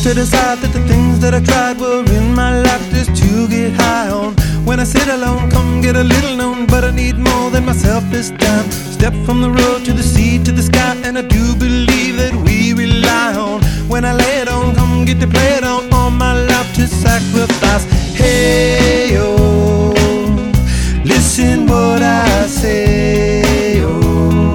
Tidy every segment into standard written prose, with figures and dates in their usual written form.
to decide that the things that I tried were in my life just to get high on. When I sit alone, come get a little known, but I need more than myself this time. Step from the road to the sea to the sky, and I do believe that we rely on. When I lay it on, come get to play it on, all my life to sacrifice. Hey, oh, listen what I say, oh,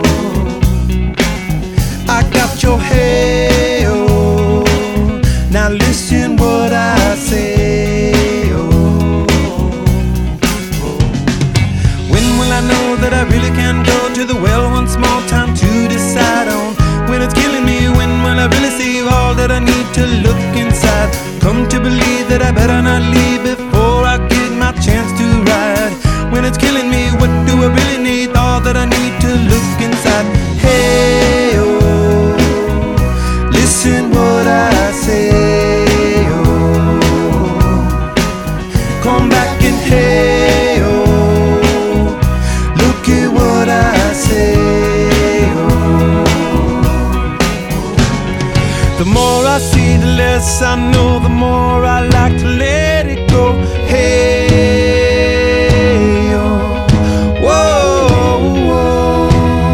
I got your hey, oh, now listen what I say, oh, oh. When will I know that I really can go to the well once more? Time to decide on. When it's killing me, when will I really see all that I need to look inside? Come to believe that I better not leave before I get my chance to ride. When it's killing me, what do I really need? All that I need to look inside. Hey, oh, listen what I say, oh, come back and hey, oh, look at what I say, oh. The more I see, the less I know, the more I like to let it go. Hey, oh, whoa, whoa.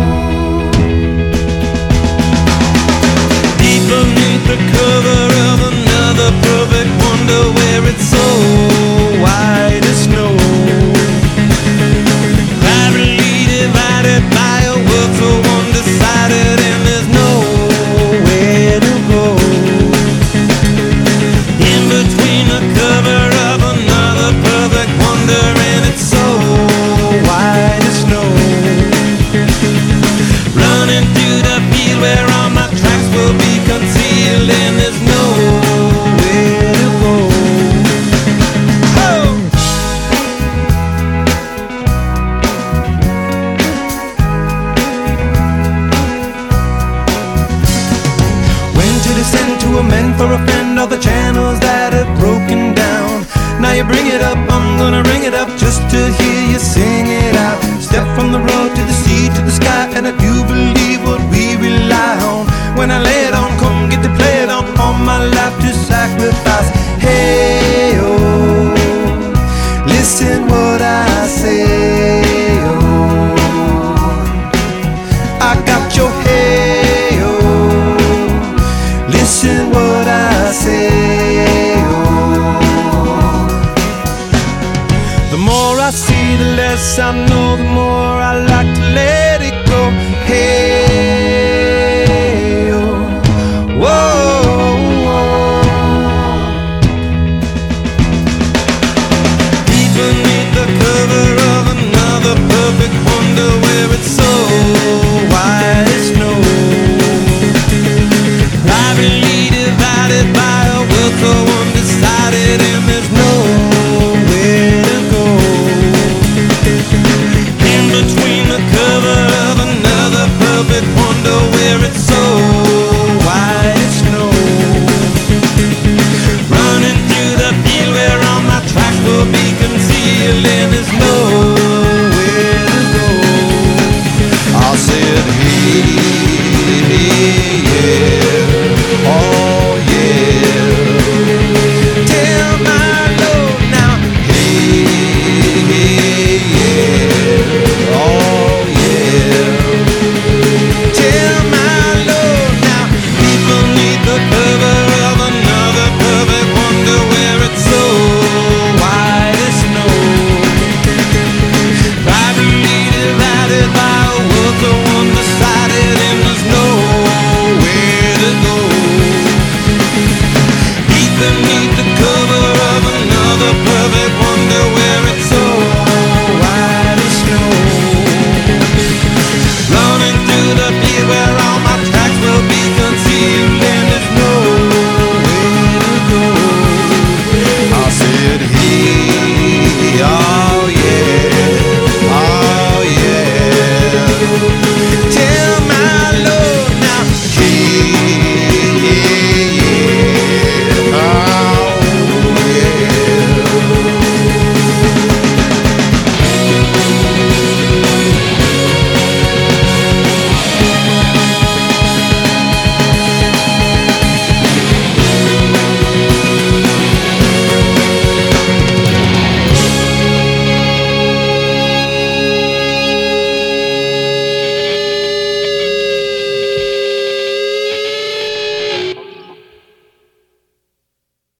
Deep beneath the cover of another perfect wonder, where it's so white as snow, privately divided by a world so undecided, and there's nowhere to go. In between the cover of another perfect wonder, and it's so white as snow, running through the field where all my tracks will be concealed, and there's nowhere to go. Oh! When to descend to amend for a friend, all the channels that have broken down. Now you bring it up, I'm gonna ring it up just to hear you sing it out. Step from the road to the sea to the sky, and I do believe what we rely on. When I lay it on, come get to play it on, all my life to sacrifice. Hey, oh, listen what I say, oh, I got your hey, oh, listen what I say, oh. The more I see, the less I know, the more I like to let it go. Hey, oh, whoa, whoa. Deep beneath the cover of another perfect wonder, where it's so white as snow, privately divided by a world so undecided, and there's nowhere to go. In between the cover of another perfect wonder, where it's